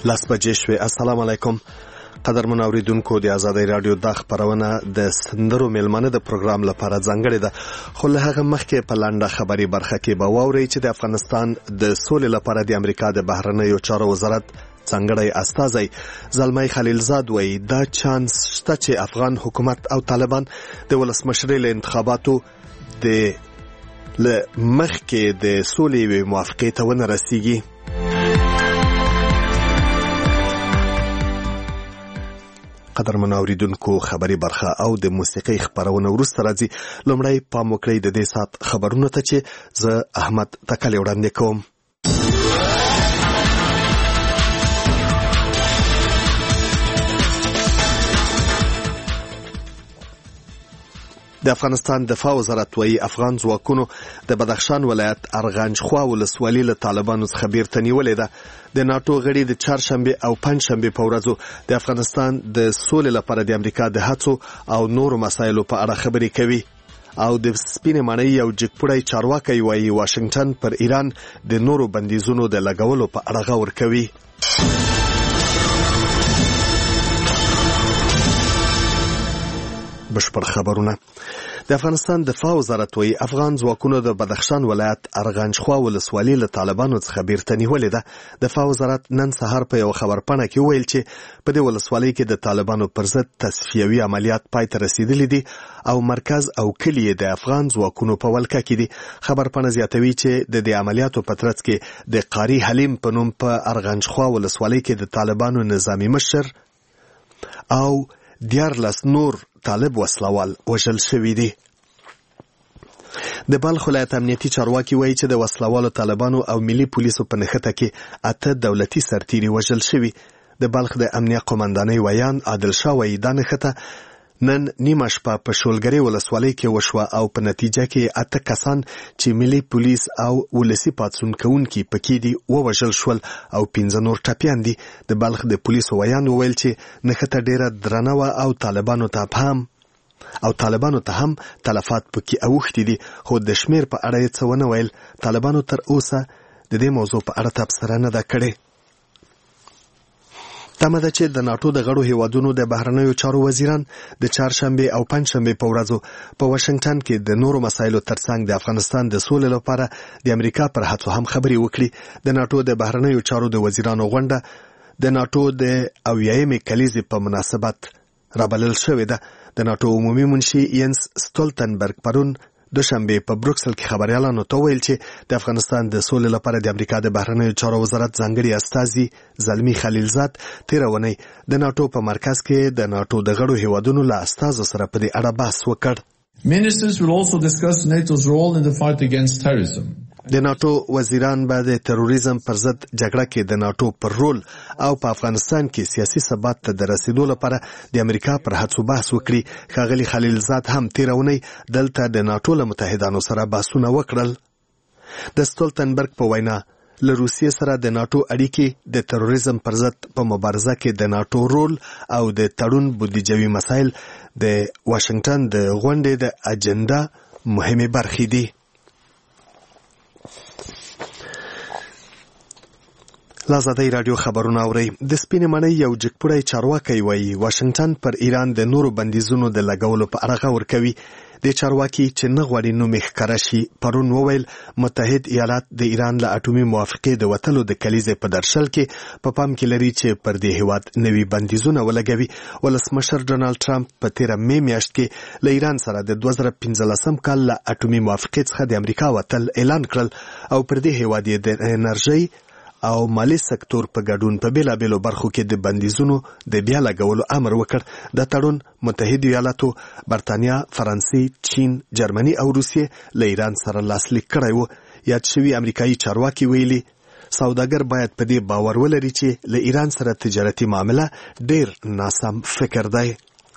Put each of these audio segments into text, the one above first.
لاس بجې شوې. السلام علیکم قدرمن اوریدونکو، د آزادۍ رادیو د خبرونه د سندرو میلمانه د پروګرام لپاره ځانګړې ده، خو له هغه مخکې په لنډه خبري برخه کې به واورئ چې د افغانستان د سولې لپاره د امریکا د بهرنیو چارو وزارت ځانګړی استازی زلمی خلیلزاد وایي دا چانس شته چې افغان حکومت او طالبان د ولسمشرۍ له انتخاباتو د مخکې د سولې موافقې ته ونه رسیږي. قدرمن اوریدونکو، خبري برخه او د موسیقۍ خبرونه وروسته راځي. لومړی پام وکړئ د دې سات خبرونه ته چې زه احمد تکلی وړاندې کوم. د افغانستان دفاع وزارت وایي افغان ځواکونو د بدخشان ولایت ارغنجخوا ولسوالۍ له طالبانو څخه بیرته نیولې ده. د ناتو غړي د چهارشنبه او پنځشنبه په ورځو د افغانستان د سولې لپاره د امریکا د هڅو او نورو مسایلو په اړه خبرې کوي او د سپینې ماڼۍ یو جګپوړی چارواکی وایي واشنگټن پر ایران د نورو بندیزونو د لګولو په اړه غور کوي. بشپړ خبرونه. د افغانستان دفاع وزارت وایي افغان ځواکونو د بدخشان ولایت ارغنجخوا ولسوالۍ له طالبانو څخه بیرته نیولې ده. دفاع وزارت نن سهار په یو خبرپاڼه کې وویل چې په دې ولسوالۍ کې د طالبانو پر ضد تصفیوي عملیات پای ته رسیدلي دي او مرکز او کلي د افغان ځواکونو په ولکه کې دي. خبرپاڼه زیاتوي چې د دې عملیاتو په ترڅ کې د قاری حلیم په نوم په ارغنجخوا ولسوالۍ کې د طالبانو نظامی مشر او 14 نور طالب وسلوال وژل شوي دي. د بلخ ولایت امنیتي چارواکي وایي چې د وسلوالو طالبانو او ملي پولیسو په نښته کې 8 دولتي سرتیري وژل شوي. د بلخ د امنیه قومندانۍ ویان عادل شاه وایي دا نښته نن نیمه شپه په شولګرې ولسوالۍ کې وشوه او په نتیجه کې 8 کسان چې ملي پولیس او ولسي پاڅون کوونکي پکې دي ووژل شول او 15 نور ټپیان دي. د بلخ د پولیسو ویان وویل چې نښته ډیره درنه وه او طالبانو ته هم تلفات پکې اوښتي دي، خو د شمیر په اړه یې څه ونه ویل. طالبانو تر اوسه د دې موضوع په اړه تبصره نه ده کړې. تمه ده چې د ناتو د غړو هیوادونو د بهرنیو چارو وزیران د چهارشنبه او پنځشنبه په ورځو په واشنگټن کې د نورو مسایلو ترڅنګ د افغانستان د سولې لپاره د امریکا پر هڅو هم خبرې وکړي. د ناتو د بهرنیو چارو د وزیرانو غونډه د ناتو د 80مې کلیزې په مناسبت رابلل شوې ده. د ناتو عمومي منشي ینس ستولتنبرګ پرون دوشنبه په بروکسل کې خبريالانو ته ویل چې د افغانستان د سولې لپاره د امریکا د بهرنیو چارو وزارت ځانګړي استازي زلمی خلیلزاد تیرونی د ناتو په مرکز کې د ناتو د غړو هیوادونو له استازو سره په دې اړه بحث وکړ. Ministers will also discuss NATO's role in the fight against terrorism. د ناتو وزیران به د تروریزم پر ضد جګړه کې د ناتو پر رول او په افغانستان کې سیاسي ثبات ته د رسیدو لپاره د امریکا پر هڅو بحث وکړي. ښاغلي خلیلزاد هم تیرونی دلته د ناتو له متحدانو سره بحثونه وکړل. د ستولتنبرګ په وینا له روسیې سره د ناتو اړیکې د تروریزم پر ضد په مبارزه کې د ناتو رول او د تړون بودیجوي مسایل د واشنگټن د غونډې د اجنډا مهمه برخې دي. آزادۍ رادیو خبرونه اورئ. د سپینې ماڼۍ یو جګپوړی چارواکی وایي واشنگټن پر ایران د نورو بندیزونو د لګولو په اړه غور کوي. د چارواکي چې نه غواړي نوم یې ښکاره شي پرون وویل متحد ایالات د ایران له اټومي موافقې د وتلو د کلیزې په درشل کې په پام کې لري چې پر دې هیواد نوي بندیزونه ولګوي. ولسمشر ډونالد ټرمپ په تیره مې میاشت کې له ایران سره د 2015 کال له اټومي موافقې څخه د امریکا وتل اعلان کړل او پر دې هیواد یې د انرژۍ او مالی سکتور په ګډون په بیلابیلو برخو کې د بندیزونو د بیا لګولو امر وکړ. د تړون متحد ایالاتو، برتانیا، فرانسې، چین، جرمني او روسیې له ایران سره لاسلیک کړی و. یاد شوي امریکایي چارواکي ویلي سوداګر باید په دې باور ولري چې له ایران سره تجارتي معامله ډیر ناسم فکر دی.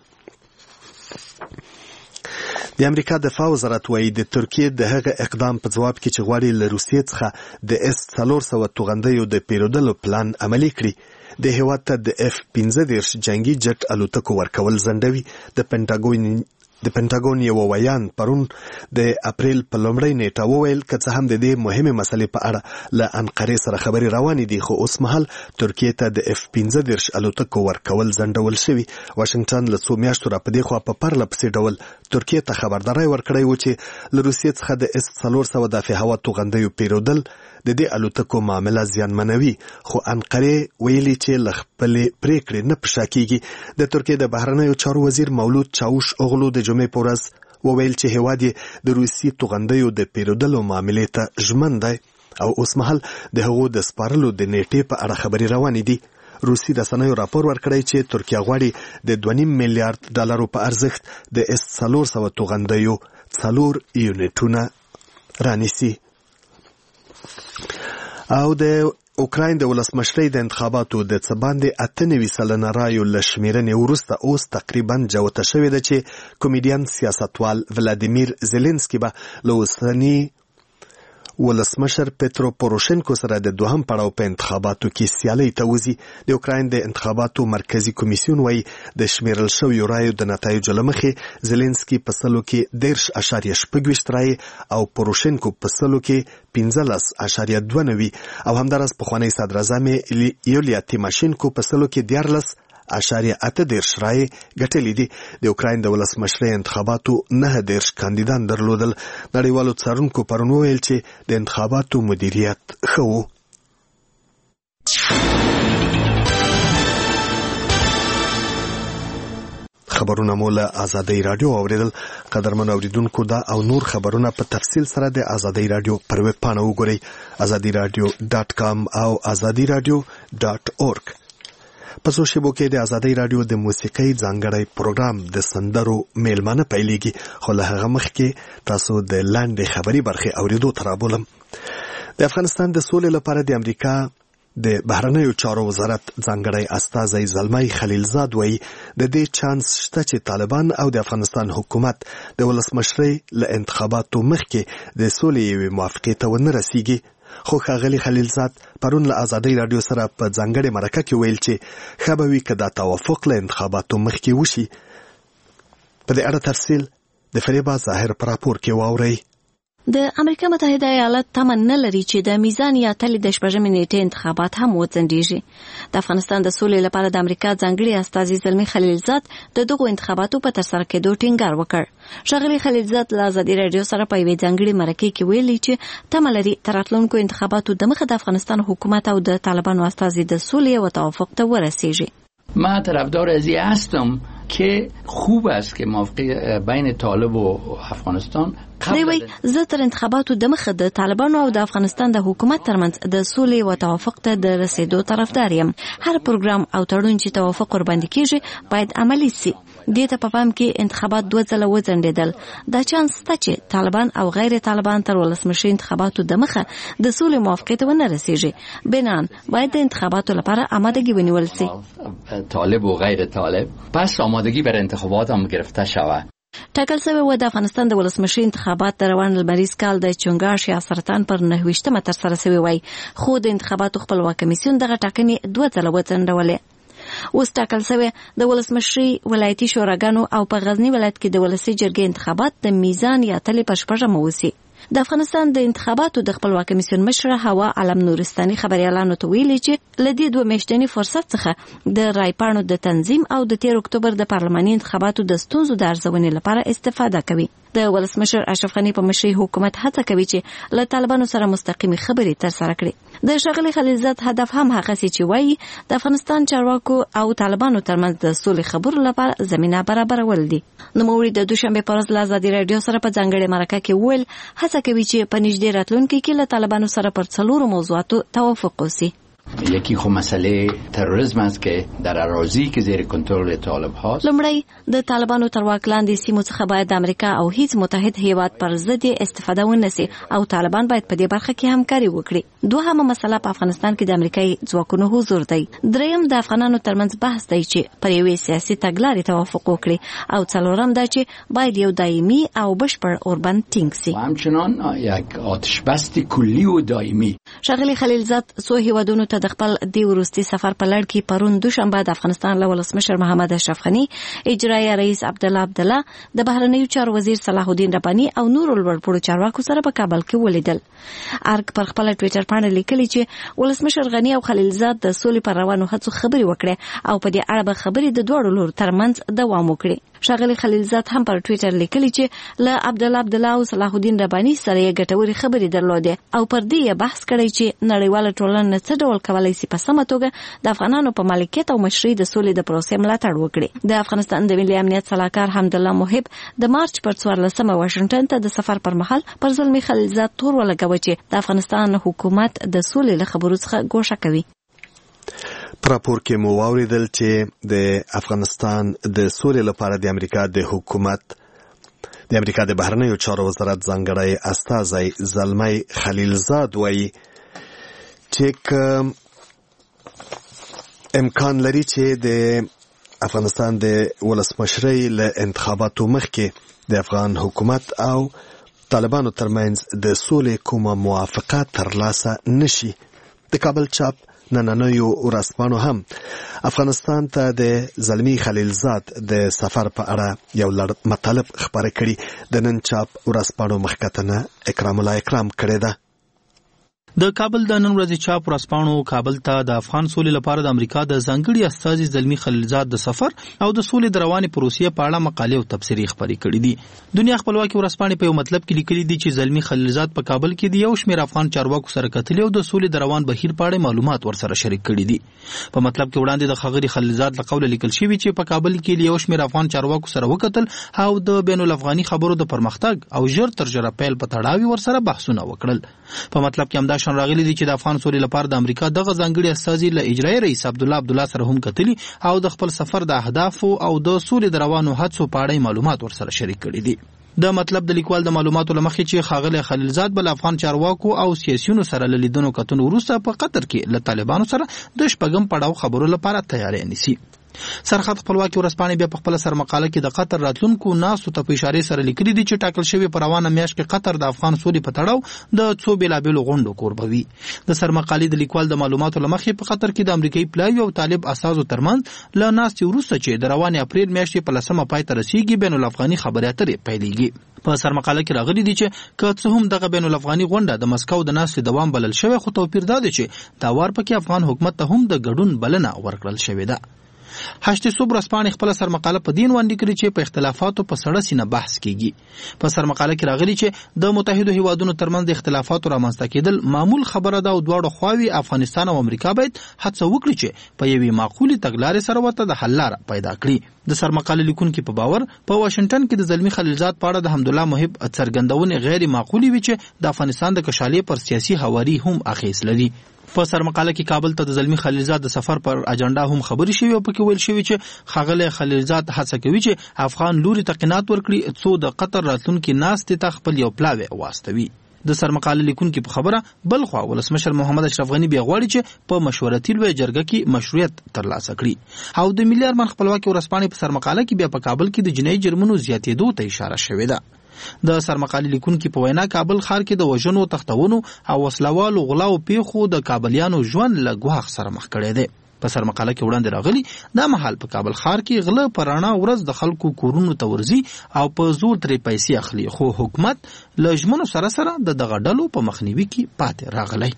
د امریکا دفاع وزارت وایي د ترکیې د هغه اقدام په ځواب کې چې غواړي له روسیې څخه د S-400 توغندیو د پیرودلو پلان عملي کړي د هیواد ته د F-15 جنگي جټ الوتکو ورکول ځنډوي. د پینټاګون د پینټاګون یو ویان پرون د اپریل په لومړۍ نیټه وویل که څه هم د دې مهمه مسلې په اړه له انقرې سره خبرې روانې دي خو اوس مهال ترکیې ته د F-15 الوتکو ورکول ځنډول شوي. واشنگټن له څو میاشتو راپدې خوا په پرله پسې ډول ترکیې ته خبرداری ورکړی و چې له روسیې څخه د S-400 دافع هوا توغندیو پیرودل د دې الوتکو معامله زیانمنوي خو انقرې ویلي چې له خپلې پریکړې نه په شا کیږي. د ترکیې د بهرنیو چارو وزیر مولود چاوش اوغلو د جمعې په ورځ وویل چې هیواد یې د روسي توغندیو د پیرودلو معاملې ته ژمن دی او اوس مهال د هغو د سپارلو د نیټې په اړه خبرې روانې دي. روسي رسنیو راپور ورکړی چې ترکیه غواړي د $2.5 میلیارډ په ارزښت د S-400 توغندیو 4 یونټونه رانیسي. او د اوکراین د ولسمشرۍ د انتخاباتو د څه باندې 98% رایو له شمیرنې وروسته اوس تقریبا جوته شوې ده چې کمیډین سیاستوال ولادیمیر زيلنسکي به له اوسني ولسمشر پترو پوروشنکو سره د دوهم پړاو په انتخاباتو کې سیالي ته وځي. د اوکراین د انتخاباتو مرکزی کمیسیون وايي د شمیرل شویو رایو د نتایجو له مخې زيلنسکي په سلو کې 10.6 رای او پوروشنکو په سلو کې 15.29 او همدارس پخوانی صدر اعظم یولیا تیماشینکو په سلو کې 10.8 رای ګټلې دي. د اوکراین د ولسمشرۍ انتخاباتو 9 کاندیدان درلودل. نړیوالو څارونکو پرون ویل چې د انتخاباتو مدیریت ښه و. خبرونه مو له آزادۍ رادیو اوریدل. قدرمن اوریدونکو دا او نور خبرونه په تفصیل سره د آزادۍ رادیو پر ویب پاڼه وګورئ azadiradio.com او azadiradio.org. په څو شیبو کې د آزادۍ رادیو د موسیقۍ ځانګړی پروګرام د سندرو میلمانه پیلېږي خو له هغه مخکې تاسو د لاندې خبري برخې اوریدو ته رابولم. د افغانستان د سولې لپاره د امریکا د بهرنیو چارو وزارت ځانګړی استازی زلمي خلیلزاد وایي د دې چانس شته چې طالبان او د افغانستان حکومت د ولسمشرۍ له انتخاباتو مخکې د سولې یوې موافقې ته ونه رسیږي. خو ښاغلي خلیلزاد پرون له آزادۍ رادیو سره په ځانګړې مرکه کې ویل چې ښه به وي که دا توافق له انتخاباتو مخکې وشي. په دې اړه تفصیل د فریبا ظاهر په راپور کې واورئ. د امریکا متحده ایالات تمن نه لري چې د میزان یا تل د شپږمې نیټې انتخابات هم وځنډیږي. د افغانستان د سولې لپاره د امریکا ځانګړي استازي زلمي خلیلزاد د دغو انتخاباتو په ترسره کېدو ټینګار وکړ. ښاغلي خلیلزاد له آزادۍ رادیو سره په یوې ځانګړې مرکې کې ویلي چې تمه لري تر راتلونکو انتخاباتو دمخه د افغانستان حکومت او د طالبانو استازي د سولې او توافق ته ورسیږي. ما طرفدار ازی هستم که خوب است که موافقه بین طالب و افغانستان دوی زه تر انتخاباتو دمخه د طالبانو او د افغانستان د حکومت ترمنځ د سولې او توافق ته د رسیدو طرفدار یم. هر پروګرام او تړون چې توافق ورباندې کیږي باید عملی شي. دې ته په پام کې انتخابات 2 ځله وځنډېدل. دا چانس شته چې طالبان او غیر طالبان تر ولسمشرۍ انتخاباتو دمخه د سولې موافقې ته ونه رسیږي. بنان باید د انتخاباتو لپاره آمادگی ونیول شي. طالب و غیر طالب پس آمادگی بر انتخابات هم گرفته شود. ټاکل شوی و د افغانستان د ولسمشرۍ انتخابات د روان لمریز کال د چنګاښ یا سرطان پر 9 ترسره شوی وای خو د انتخاباتو خپلواک کمیسیون دغه ټاکنې 2 ځله وځنډولې. اوس ټاکل شوی د ولسمشرۍ ولایتي شوراګانو او په غزنی ولایت کې د ولسی جرګې انتخابات د میزان یا تلې په شپږمه وسی. د افغانستان د انتخاباتو د خپلواک کمیسیون مشره هوا علم نورستاني خبريالانو ته ویلي چې لدې 2 میاشتنی فرصت څخه د رایپاڼو د تنظیم او د 13 اکتوبر د پارلماني انتخاباتو د ستونزو د ارزونې لپاره استفاده کوي. د ولسمشر اشرف غنی په مشرۍ حکومت هڅه کوي چې له طالبانو سره مستقیمي خبرې ترسره کړي. د ښاغلي خلیلزاد هدف هم هغه چې وایي د افغانستان چارواکو او طالبانو ترمنځ د سولې خبرو لپاره زمينه برابرول دي. نوموړي د دوشنبه پر ورځ له آزادۍ رادیو سره په ځانګړې مرکه کې ویل هڅه کوي چې په نږدې راتلونکي کې له طالبانو سره پر 4 موضوعاتو توافق وشي. یکی خو مسئله تروریسم است که در اراضی که زیر کنترل طالب هاست. لومړی د طالبانو تر واک لاندې سیمو څخه باید د امریکا او هیڅ متحد هیواد پر ضد استفاده ونشي او طالبان باید په دې برخه کې همکاري وکړي. دوهمه مسله په افغانستان کې د امریکایي ځواکونو حضور دی. دریم د افغانانو ترمنځ بحث دی چې پر یوې سیاسي تګلارې توافق وکړي او څلورم دا چې باید یو دایمي او بشپړ اوربند ټینګ شي. همچنان یک آتش بس کلی و دایمی. ښاغلي خلیلزاد څو هیوادونو ته د خپل دی وروستي سفر په لړ کې پرون دوشنبه د افغانستان له ولسمشر محمد اشرف غني، اجرایي رئیس عبدالله عبدالله، د بهرنیو چارو وزیر صلاح الدین رباني او نور لوړپوړو چارواکو سره په کابل کې ولیدل. ارګ پر خپل ټوئیټر باندې لیکلي چې ولسمشر غني او خلیلزاد د سولې پر روانو هڅو خبرې وکړې او په دې اړه به خبرې د دوه لورو ترمنځ دوام وکړي. ښاغلي خلیلزاد هم پر ټوئیټر لیکلي چې له عبدالله عبدالله او صلاح الدین رباني سره یې ګټورې خبرې درلودې او پر دې بحث کړی چې نړیواله ټولنه څه ډول کولی شي په سمه توګه د افغانانو په مالکیت او مشرۍ د سولې د پروسې ملاتړ وکړي. د افغانستان د ملي امنیت صلاحکار حمدالله محب د مارچ پر 14 واشنگټن ته د سفر پر مهال پر زلمي خلیلزاد تور ولګوه چې د افغانستان حکومت د سولې له خبرو څخه ګوښه کوي. پراپور کې مو واوریدل چې د افغانستان د سولې لپاره د امریکا د حکومت د امریکا د بهرنیو چارو وزارت ځانګړی استازی زلمی خلیلزاد وایي چې امکان لري چې د افغانستان د ولسمشرۍ له انتخاباتو مخکې د افغان حکومت او طالبانو ترمنځ د سولې کومه موافقه ترلاسه نشي. د کابل چاپ نننیو ورځپاڼو هم افغانستان ته د زلمی خلیلزاد د سفر په اړه یو لړ مطالب خبره کړي. د نن چاپ ورځپاڼو مخکتنه اکرام الله اکرام کړې ده. د کابل د نن ورځې چاپ ورځپاڼو کابل ته د افغان سولې لپاره د امریکا د ځانګړي استازي زلمی خلیلزاد د سفر او د سولې د روانې پروسې په اړه مقالې او تبصرې خبرې کړې دي. دنیا خپلواکي ورځپاڼې په یو مطلب کې لیکلي دي چې زلمی خلیلزاد په کابل کې د یو شمېر افغان چارواکو سره کتلي او د سولې د روان بهیر په اړه معلومات ورسره شریک کړي دي. په مطلب کې وړاندې د ښاغلي خلیلزاد له قوله لیکل شوي چې په کابل کې یو شمېر افغان چارواکو سره وکتل او د بین الافغاني خبرو د پرمختګ او ژر تر ژره پیل په تړاو ورسره بحثونه وکړل. په مطلب کې همدا شان راغلي دي چې د افغان سولې لپاره د امریکا دغه ځانګړي استازي له اجرایي رئیس عبدالله عبدالله سره هم کتلي او د خپل سفر د اهدافو او د سولې د روانو هڅو په اړه معلومات ورسره شریک کړي دي. د مطلب د لیکوال د معلوماتو لمخې چې ښاغلی خلیلزاد بل افغان چارواکو او سیاسیونو سره له لیدنو کتنو وروسته په قطر کې له طالبانو سره د شپږم پړاو خبرو لپاره تیاری نیسي. سرحد خپلواکي ورځپاڼې بیا په خپل سرمقاله کې د قطر راتلونکو ناستو ته په اشارې سره لیکلي دي چې ټاکل شوی په روانه میاشت کې قطر د افغان سولې په تړاو د څو بېلابېلو غونډو کوربوي. د سرمقالې د لیکوال د معلوماتو لمخې په قطر کې د امریکایي پلاوي او طالب استازو ترمنځ له ناستې وروسته چې د روانې اپریل میاشتې په 10 پای ته رسیږي بین الافغاني خبرې اترې پیلېږي. په سرمقاله کې راغلي دي چې که څه هم دغه بین الافغاني غونډه د مسکو د ناستې دوام بلل شوی، خو توپیر دا دی چې دا وار پکې افغان حکومت ته هم د ګډون بلنه ورکړل شوې ده. هشت صبح ورځپاڼې خپل سرمقاله په دین وړاندې کړې چې په اختلافاتو په سړه سینه بحث کیږي. په سرمقاله کې راغلي چې د متحده هیوادونو ترمنځ د اختلافاتو رامنځته کېدل معمول خبره ده او دواړو خواوې افغانستان او امریکا باید هڅه وکړي چې په یوې معقولې تګلارې سره ورته د حل لاره پیدا کړي. د سرمقاله لیکونکي په باور په واشنگټن کې د زلمی خلیلزاد په اړه د حمدالله محب څرګندونې غیر معقولې وي چې د افغانستان د کشالې پر سیاسي هواري هم اغیز لري. په سرمقاله کې کابل ته د زلمی خلیلزاد د سفر پر اجنډا هم خبرې شوې او پکې ویل شوی چې ښاغلی خلیلزاد هڅه کوي چې افغان لوري ته قناعت ورکړي څو د قطر راتلونکي ناستې ته خپل یو پلاوی واستوي. د سرمقاله لیکونکي په خبره بل خوا ولسمشر محمد اشرف غني بیا غواړي چې په مشورتي لویه جرګه کې مشروعیت ترلاسه کړي. او د ملي ارمان خپلواکي ورځپاڼې په سرمقاله کې بیا په کابل کې د جنایي جرمونو زیاتېدو ته اشاره شوې ده. د سرمقالې لیکونکي په وینا کابل ښار کې د وژنو، تښتونو او وسلوالو غلاو پیښو د کابلیانو ژوند له ګواښ سره مخ کړی دی. په سرمقاله کې وړاندې راغلي دا مهال په کابل ښار کې غله په رڼا ورځ د خلکو کورونو ته ورځي او په زور ترې پیسې اخلي، خو حکومت له ژمنو سره سره د دغه ډلو په مخنیوي کې پاتې راغلی.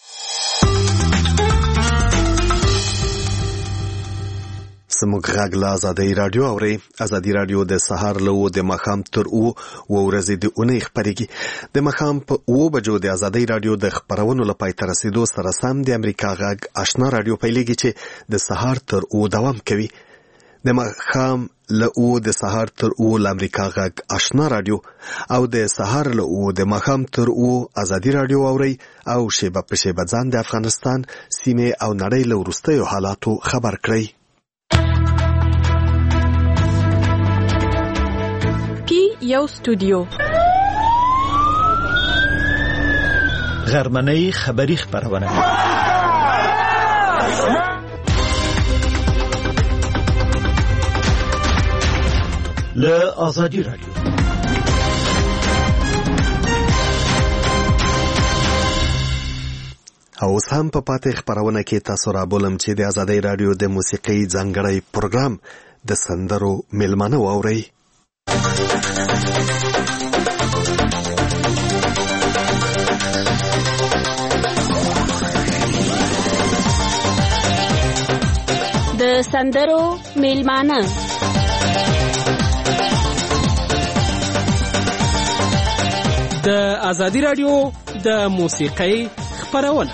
زموږ غږ له ازادۍ راډیو اورئ. ازادي راډیو د سهار له 9 د ماښام تر 9 ورځې د اونۍ خپرېږي. د ماښام په 9 بجو د ازادۍ راډیو د خپرونو له پای ته رسېدو سره سم د امریکا غږ آشنا راډیو پیلېږي چې د سهار تر 9 دوام کوي. د ماښام له 9 د سهار تر 9 له امریکا غږ آشنا راډیو او د سهار له 9 د ماښام تر 9 ازادي راډیو اورئ او شیبه په شیبه ځان د افغانستان سیمې او نړۍ له وروستیو حالاتو خبر کړئ. یو استودیو غرمنۍ خبری خبرونه له ازادي راډیو. او اوس هم په پاتې خبرونه کې تاسو را بولم چې د آزادۍ رادیو د موسیقۍ ځانګړی پروګرام د سندرو میلمانه واورئ. د سندرو میلمانه د آزادۍ رادیو د موسیقۍ خبرونه.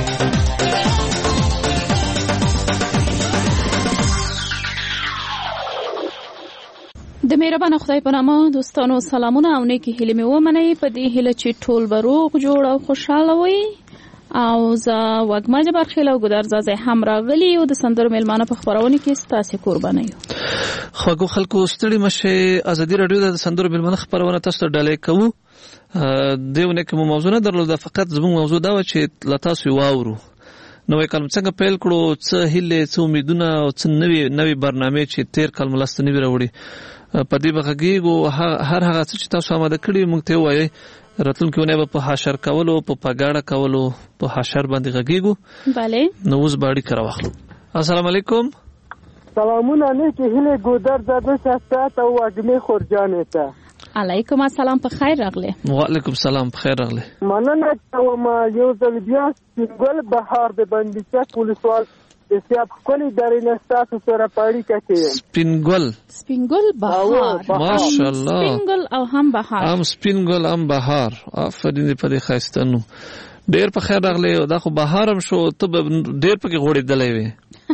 د مهربان خدای په نامه دوستانو سلامونه او نیکی هیلې مې ومنئ. په دې هیله چې ټول به روغ جوړ او خوشحاله وي. او زه وږمه جبارخیل او ګودر زازی هم راغلي او د سندرو میلمانه په خبرونه کې ستاسو قرباني یو. خواږو خلکو ستړي مشه. آزادۍ رادیو د سندرو میلمانه خبرونه تاسو ته ډالۍ کوو. دیونه کوم موضوع نه درلوده، فقط زموږ موضوع دا و چې لا تاسو واورو نوې کلم څنګه پیل کړو، څه هیله، څه امیدونه او څه نوې برنامه چې تیر کال ملاسته نوی راوړي په دې بغږیږو. هر هغه څه چې تاسو آماده کړی موږ ته وایي. راتلونکي ونه په حشر کولو، په پګاړه کولو، په حشر باندې غږیږو. bale نو اوس باندې کرا واخلو. السلام علیکم. سلامونه نیکی هیله ګودر زده شخصیت او وږمې خورجانې ته. علیکم السلام، په خیر راغله. وعلیکم السلام، په خیر راغله. مننه کوم. یو ځل بیا سپینګل بهار د بندیچک ولسوال د سیاب خپلې درې نستاسو سره پاړی کوي. سپینګل بهار، ماشاءالله. سپینګل او هم بهار، هم سپینګل هم بهار. آفرین په دې خاستانو ډیر په خیر راغله. دا خو بهار هم شو، ته ډیر پکې غوړېدلې وې.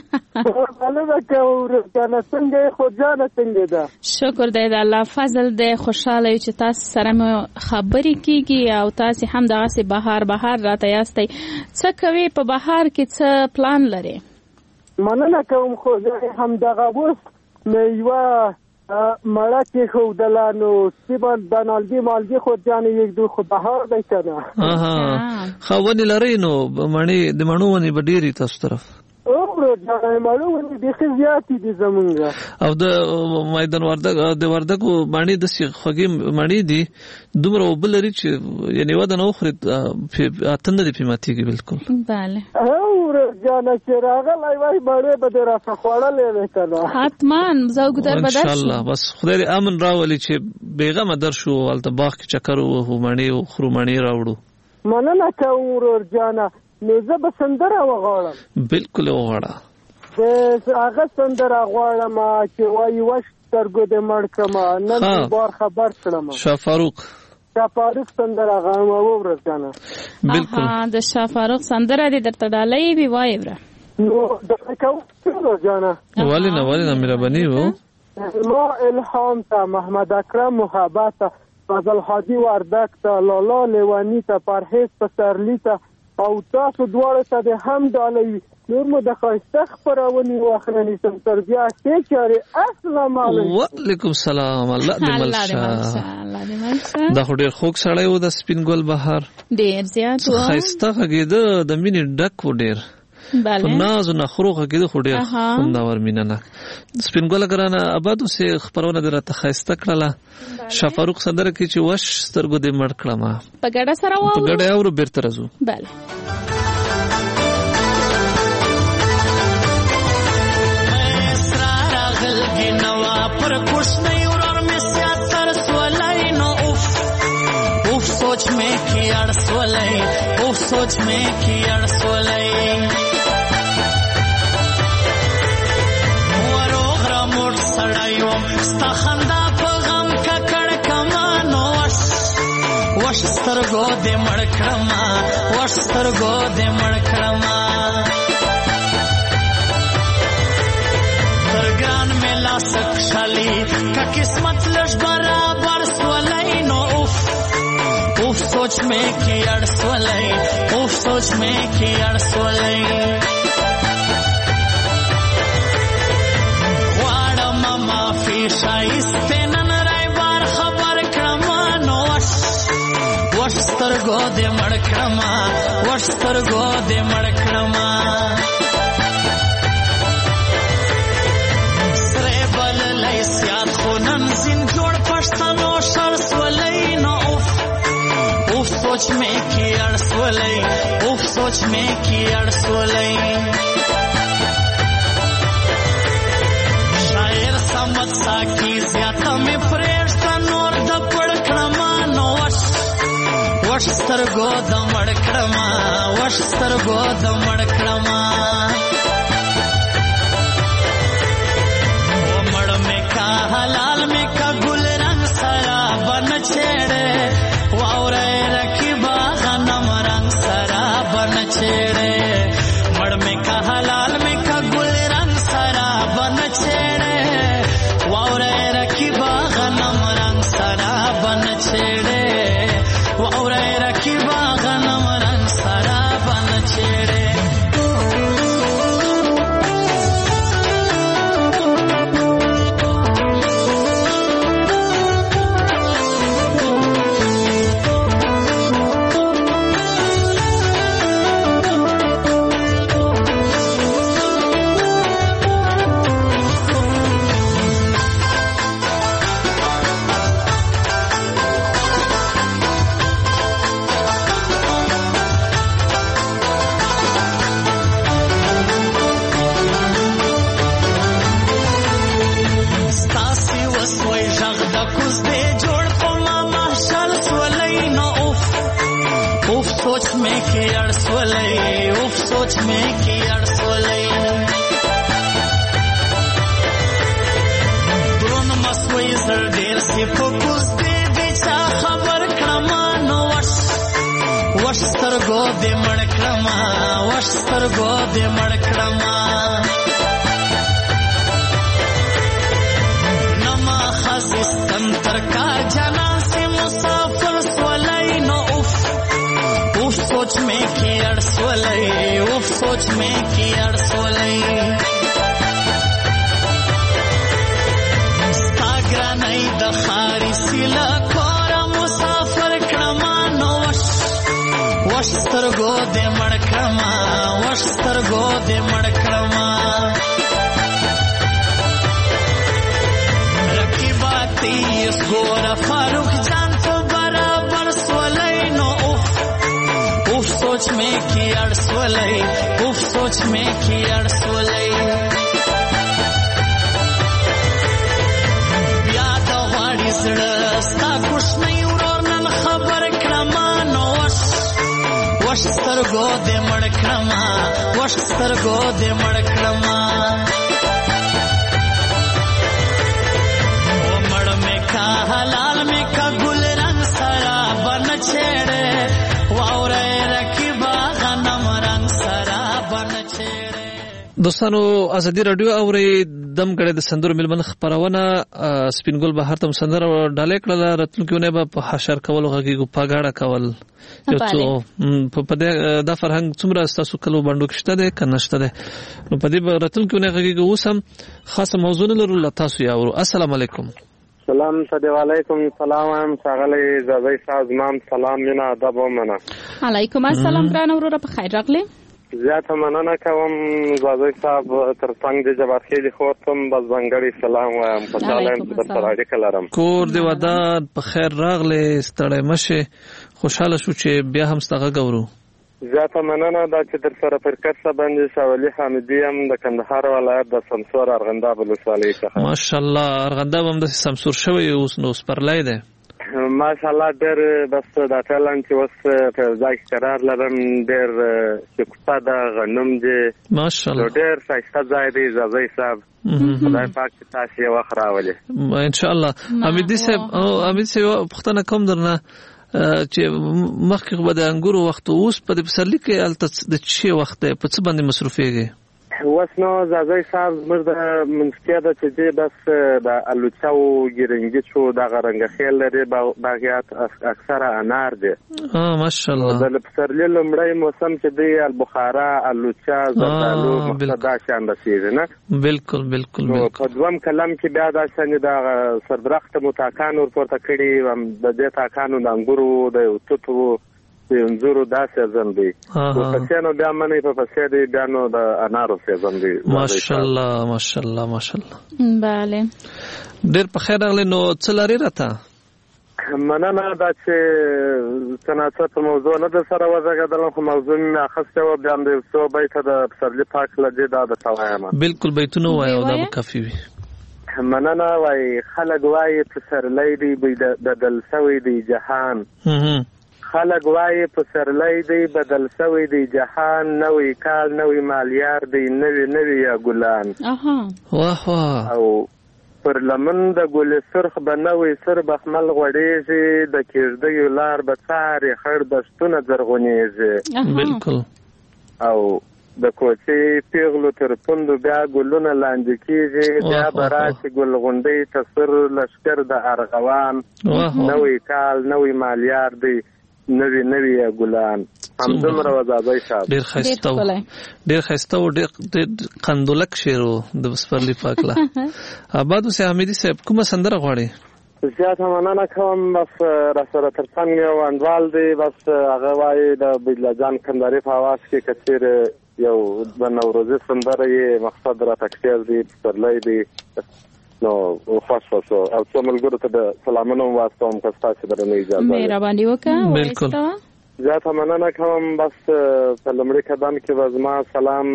شکر دی د الله فضل دی. خوشاله یو چې تاسو سره مې خبرې کیږي او تاسو هم دغه بهار راته یاستئ. څه کوي په بهار کې، څه پلان لري؟ مننه کوم. خو هم دغه اوس میوه مړه کې خودلانو سیبان بنالګي مالګي خو ځان یې دو خو بهار دی کنه. خاوني لري نو مړی د مڼو ونی بډيري تاسو طرف او د مړو ونی د خزياتي دي زمونږه. او د میدان وردګو باندې د خوږی مړی دي دومره وبلري چې یعنی ودان اخر اتند دي پیماتيږي بالکل. bale او جانا چراغه لای وای باندې به راځه خوړلې وکړه. حتماً زوګ در بدر ان شاء الله. بس خدای دې امن راولي چې بیغمه در شو الته باغ کې چکر وو مړی او خرو مړی راوړو. مننه کوم ورور جانا. نو زه به سندره وغواړم. بالکل وغواړه. هغه سندره غواړم چې وایي وش سترګو دې مړ کړمه نن بار خبر کړم. شاه فاروق سندره غواړم ورور جانا. بالکل د شاه فاروق سندره دې درته ډالۍ وی وایي ورا. نو دغه کوم ورور جانا. ولینا مهرباني وو. ما الهام ته، محمد اکرم محبت ته، فضل حاجی وردک ته، لالا لیوانی ته، پرهیز پسرلی ته او تاسو دواړو ته د هم ډالۍ. نور مو د ښایسته خپرونې واخلنې سم تر بیا ښې چارې. السلام علیکم. وعلیکم السلام. الله دې ملشه. دا خو ډېر خوږ سړی و د سپینګل بهار. ډېر زیات و. ښایسته غږېده، د مینې ډک و ډېر. په ناز و نخرو غږېده خو ډېر خوندور مینه نه. سپینګل ګرانه آباد اوسې. خپرونه دې راته ښایسته کړله. شاه فاروق سندره کې چې وش سترګو دې مړ کړمه په ګډه سره واورو. په ګډه اورو بیرته راځو. bale پر کوشنی ورور می سیات سر سولای نو اوف سوچ میں کی اڑسولای، اوف سوچ میں کی اڑسولای. وروغ را موټ سړایو ستا خندا په غم ککړ کمانو وش سترګو دې مړ کړما، وش سترګو دې مړ کړما. ګران ملا سک شالي کا قسمت لږ برابر سولای نو اوف سوچ میں کی اڑسولای، اوف سوچ میں کی اڑسولای. غواړم معافي شایسته نن راي بار خبر کړم نو وش سترګو دې مړ کړم، وش سترګو دې مړ کړم. سیاد خونن زین جوړ پښتنو شر سولای نو اوف سوچ میں کی اڑسولای، اوف सोच में की अड़सोलई शायर समझ साकी ज्यादा में फ्रेश नोर द पड़कड़मा नो वश सरगो द मड़कड़मा वश सरगो द मड़कड़मा वो मड़ में का हलाल में का गुल रंग सरा बन छेड़े वावरे रखी बागनम रंग सरा बन छेड़े मड़ में का हलाल में का गुल रंग सरा बन छेड़े वावरे रखी बागनम रंग सरा बन छेड़े वावरे रखी बागनम रंग सरा बन छेड़े सोच में की अड़सोलई उफ सोच में की अड़सोलई द्रोन मसवई जर देर से फोकस दे बेचा खबर क्रमा नो वश सरगो दे मड़क्रमा वश सरगो दे मड़क्रमा नमा खजिस्तंतर का जना से मुसाफिर सोलई नो उफ सोच में की अड़सोलई उफ सोच में की अड़सोलई सागरा नहीं दखारी सिला खोरा मुसाफिर क्रमा नो वश सरगो दे मड़क्रमा वश सरगो दे मड़क्रमा रखी बाती इस गोरा फारूक जान तो बराबर सोलई नो उफ सोच में की अड़सोलई उफ सोच में की अड़सोलई याद वाड़ी सड़स्ता कुछ नहीं और नन खबर क्रमा नो वश सरगो दे मड़क्रमा वश सरगो दे मड़क्रमा वो मड़ में का हलाल में का गुल रंग सरा बन छेड़े वावरे रखी बागनम रंग सरा बन छेड़े دوستانو ازادي رادیو اوري دم غړې د سندرو ملمن خبرونه سپینګل بهر تم سندره ډالې کړل راتلونکو نه په حشر کول غږیږي پاګاړه کول یو څو په دې د فرهنګ څومره تاسو کلو باندې کشته ده کنهشته ده نو په دې راتلونکو نه غږیږي اوسم خاصه موضوع لرو تاسو یاورو السلام علیکم سلام علیکم سلام څنګه زوی صاحب مام سلام مینا ادب ومنه علیکم السلام ګران اورو په خیر راغلی زیاته مننه کوم زوی صاحب ترڅنګ د جوارخېلي خورتم بس ځنګړي سلام وایم په سلام په تراړي کلرم کور دی ودان په خیر راغلی ستړی مشه خوشاله شو چې بیا هم ستغه غورو زیاته مننه دا چې در سره پر کټه باندې شاولي حمدي هم د کندهار ولایت د سمسور ارغنداب ولسوالۍ څخه ماشاءالله ارغنداب هم د سمسور شوی اوس نو سپرلای دی ماشاءالله ډېر بس دا ټلن چې وس په ځای قرار لرم ډېر شکوتا د غنم دی ماشاءالله ډېر ښایسته ځای دی زوی صاحب خدای پاک تاسو یې وخت راولي ان شاء الله امید صاحب پښتنه کوم درنه چې مخکې به د انګورو وخت اوس په دې پسرلي کې الته د چی وخت په څه باندې مصروفيږي وسنو زازای صاحب مرد منسکیا د چې بس د الوچاو ګرنګي شو د غرنګ خیل لري باغیات اکثره انار دي ماشاءالله د پسرلي لمړی موسم چې دی البخارا الوچا زردالو مقصدا شان رسیدي نه بالکل په دوم کلم کې بیا د شان د سردرخت متاکان ورته کړي د دې تاکانو د انګورو د توتو انځورو دا سیزن دی په پسینو بیا منی په پسې دی بیا نو د انارو سیزن دی ماشاءالله bale ډېر په خیر راغلی نو څه لري راته مننه دا چې تناسب په موضوع نه د سره وځګدل خو موضوع مې اخسته و بیا د څو بیت د پسرلی پاک لږه دا د توایم بالکل بیتونه وایو دا به کافي وي. مننه وای خلک وای پسرلی دی بدل سوی دی جهان خلک وای پسرلی دی بدل سوی دی جهان نوې کال نوې مالیار دی نوې یا ګلان واه واه او پر لمن د ګل سرخ بنوي سر بخمل غړېږي د کېږدیو لار به څاري خړ دشتونه زرغونېږي بالکل او د کوڅې پیغلو تر پوندو بیا ګلونه لاندې کېږي بیا به راشي ګل غونډۍ ته سر لښکر د ارغوان نوې کال نوې مالیار دی نوې ګلان همدومره وزادای صاحب ډېر ښایسته و ډېر قندولک شعر و د پسرلي پاک له آباد اوسې حمیدي صاحب کومه سندره غواړې؟ زیاته مننه کوم بس راسره تر څنګ یو انډوال دی بس هغه وایي د بیدله جان کندهاري په اواز کې که چېرې یو د نوروزي سندره یې مقصد را تکفیر دی پسرلی دی نو خوش وسو او څو ملګرو ته د سلامونه واستوم که ستاسو درنه اجازه مهرباني وکړه بالکل زیاته مننه کوم بس په لومړي قدم کې به زما سلام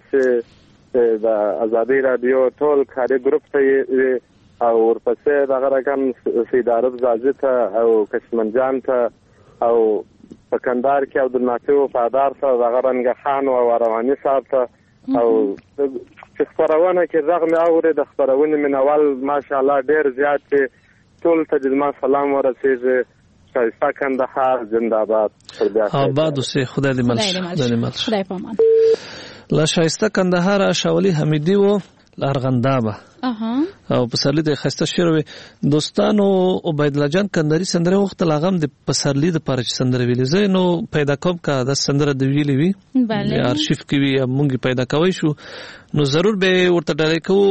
تاسې د ازادي راډیو ټول کاري ګروپ ته او ورپسې دغه رقم سید عرب زاجي ته او کشمن جان ته او په کندهار کې عبدالنافع وفادار ته دغه رنګه خان او رواني صاحب ته او چې خپرونه کې غږ مې اورې د خپرونې مینوال ماشاءالله ډېر زیات چې ټول ته زما سلام ورسېږي ښایسته کندهار زنده‌باد آباد اوسې خدای دې مل شي خدای په امان لا ښایسته کندهار شاولي حمیدي و لارغندابه او پسرلی د خسته شعر وي دوستانو عبیدالله جان کندهاري سندره وخت لاغم د پسرلی د پاره سندره ویلې زه نو پیدا کوم کا د سندره د ویلې وی بله ارشیف کې وی مونږ پیدا کوي شو نو ضرور به ورته ډالې کوو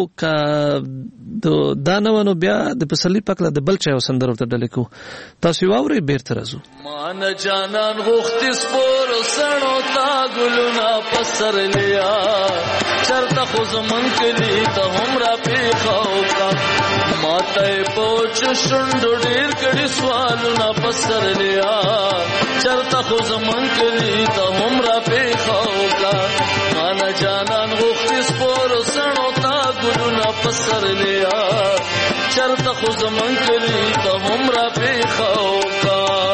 کا دا نه ونو بیا د پسرلی پکله د بل چا سندره ورته ډالې کوو تاسو واوري بیرته راځو مان جانان غوخت سپور سنو تا ګلونا پسرلیا چرته خو زمون کلی ته هم را پیخاو کا ماته پوچ شوندو ډیر کړي سوالونه پسرلیا چرته خو زمون کلی ته هم را پیخاو کا مان جانان غوخت سپور سنو تا ګلونا پسرلیا چرته خو زمون کلی ته هم را پیخاو کا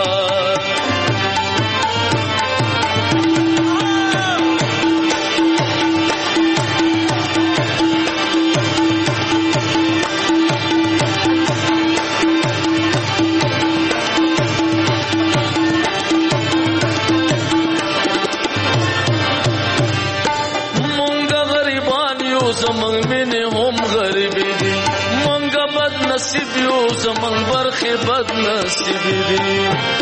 زمنګ مینه هم غریبی دي مونږه بد نصیب یو زمنګ برخه بد نصیب دي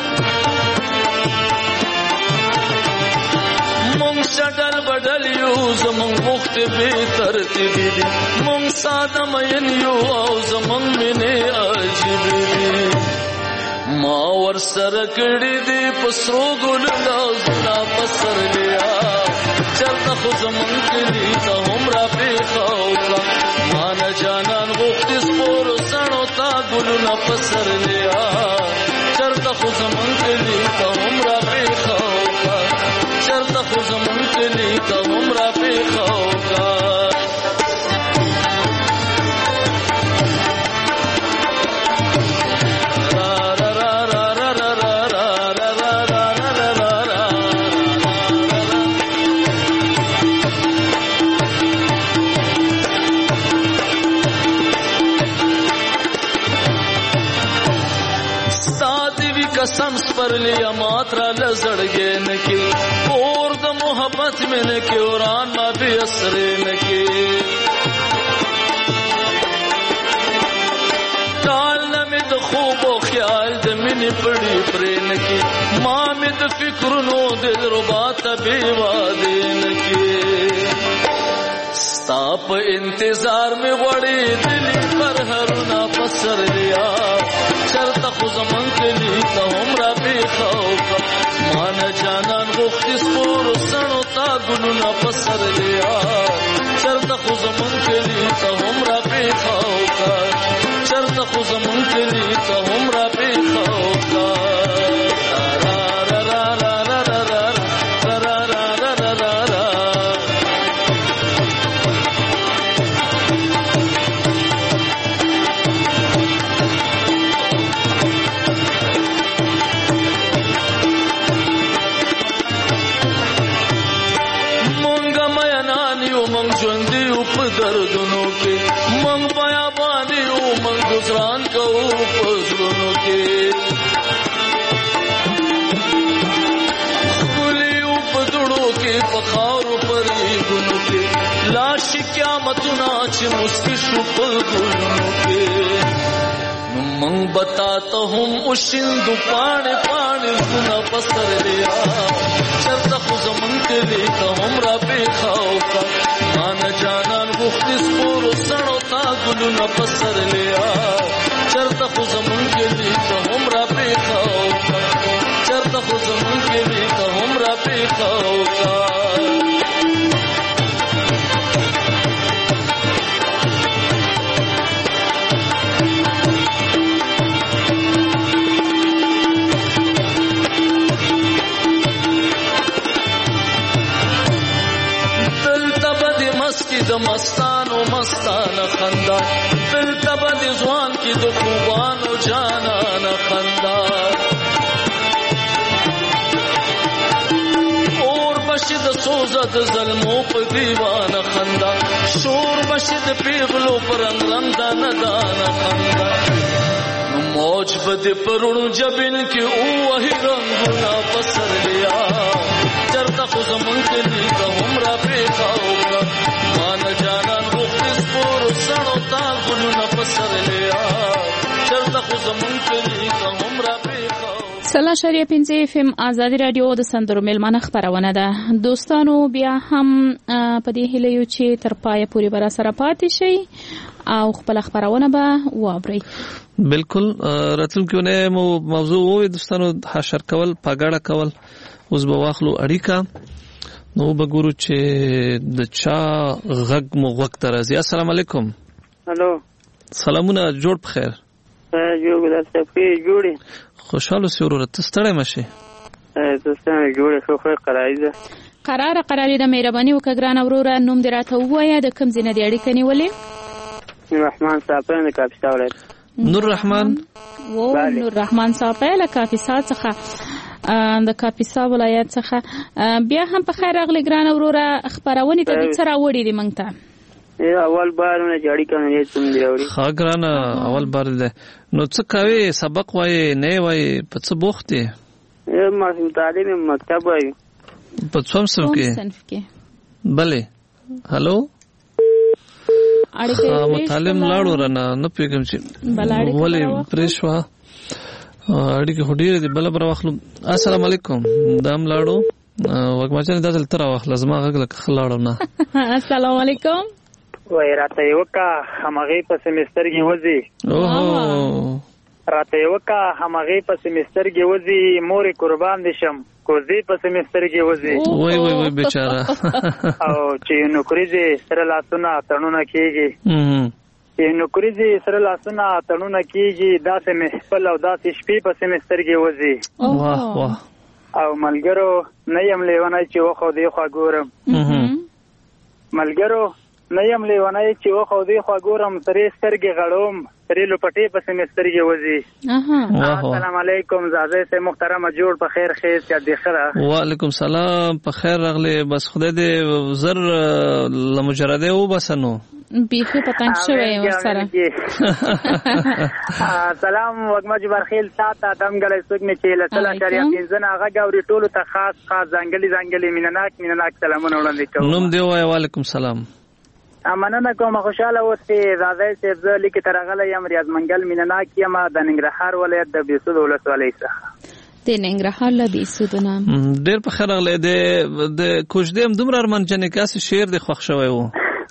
مونږ شډل بدل یو زمنګ وخت به ترتیب دي مونږ ساده مین یو او زمنګ مینه عجیب دي ما ور سره کړي دي پسرو ګل لازنا پسرلیا چرته خو زمون کلی ته هم را پیخاو کا مان جانان غوخت سپور سنو تا ګلونا پسرلیا چرته خو زمون کلی ته هم را پیخاو کا چرته خو زمون کلی ته هم را پیخاو کا قسم سپرلی ماترا لزړګې نکي اور د محبت مې نکي اوران ما به اثر نکي ټال مې د خوب او خیال د مینې پړې پرې نکي ما مې د فکرونو دل ربا ته بې واده نکي ستا په انتظار مې وړې دلې پر هرونه پسرلیا چرته خو زمون کلی ته هم را پیخاو کا مان جانان غوخت سپور سنو تا ګلونا پسرلیا چرته خو زمون کلی ته هم را پیخاو کا چرته خو زمون کلی ته هم را پیخاو گزران کو پزړونو کې خپلیو پدړو کې پخاورو پرېګونو کې لاش قیامتونه چې مسکی شو پګونو کې من बताता हूँ उशिंदु पाने पाने सुना पसर लिया चरता खुजमन के लिए तो हमरा पे खाओ का मान जाना मुख्तिस पूरो सड़ो ता गुलू न पसर लिया चरता खुजमन के लिए तो हमरा पे खाओ का चरता खुजमन के लिए तो हमरा पे खाओ का د مستانو مستانه خندا دل تبه د ځوان کې د خوبانو جانانه خندا اور بشي د سوزه د ظلمو په دیوانه خندا شور بشي د پیغلو پر رنگ دانه دانه خندا موج بد پرونو جبین کې او وਹੀ رنگونه پسر لیا چرته خو زمون کې دې ته همرا پیخاوګه مان جانان وختس پور سړو تا ګلونه پسر لیا چرته خو زمون کې دې ته همرا پیخاوګه سلا شریعه 5 FM آزادی رادیو د سندرو ملمنه خبرونه ده دوستانو بیا هم په دې هیله یو چې تر پای پورې برا سره پاتې شي او خپل خبرونه به واوري بالکل راتلونکي مو موضوع وې دوستانو حشر کول پګړه کول اوس به واخلو اړیکا نو وګورو چې د چا غږ مو وخت راځي السلام علیکم الو سلامونه جوړ بخیر جو ګدار صفي جوړي خوشاله سیورو ته ستړی مشه دوستانو جوړه خو قرایزه قرار د مهرباني وکړه وروره نوم دې راته ووایه د کوم ځای نه دی اړیکه نیولې رحمان صاحب نه کاپیسا ولایت نور رحمان نور رحمان صاحب له کاپیسا څخه د کاپیسا ولایت څخه بیا هم په خیر اغلی ګران وروره خبرونه ته د سره وړي دي مونږ ته اول بار نه جاړي کنه ته مې راوړي ها ګران اول بار ده نو څه کوي سبق وای نه وای په څه بوختي ما تعلیم مکتب وای په څوم صنف کې بله هالو مطالم لاړو رانه نه پیګم چې ولې پرېښوا اړیکه هډیره دی بل بر واخلو السلام علیکم دام لاړو وګماچنه داسل تر واخل زما غږ خلاړو نه السلام علیکم وای راته یو کا همغه په سمستر کې وځي راته یو کا همغه په سمستر کې وځي مور قربان دي شم کوزي په سمستر کې وځي وای بیچاره او چې نوکری دې سره لاسونه تړونه کیږي چې نوکری دې سره لاسونه تړونه کیږي داسې محفل او داسې شپې په سمستر کې وځي واه واه او ملګرو نه يم لیونای چې وخو دې خوا ګورم ملګرو نه يم لیونای چې وخو دې خوا ګورم سره سترګې غړوم سره لپټې په سمستر کې وځي السلام علیکم زاده سے محترم جوړ په خیر خیر چې دې خره وعلیکم سلام په خیر راغله بس خدای دې زر لمجرده و بسنو بیخي پتنګ شوی ورسره سلام وګمج برخیل ساته دمګړې سګنه چې لسلا شریعه پینځنه هغه غوري ټولو ته خاص ځنګلي مینناک سلامونه وړاندې کوم نوم دی وای وعلیکم سلام مننه کوم خوشاله اوسې راځي چې زه لیکي ترغله یم ریاض منګل مینناک یم د ننګرهار ولایت د بیسود ولسوالۍ څخه د ننګرهار له بیسود نام ډېر په خیر غلې د کوژدم دومره ارمان جنې کاس شعر د خوښ شوی وو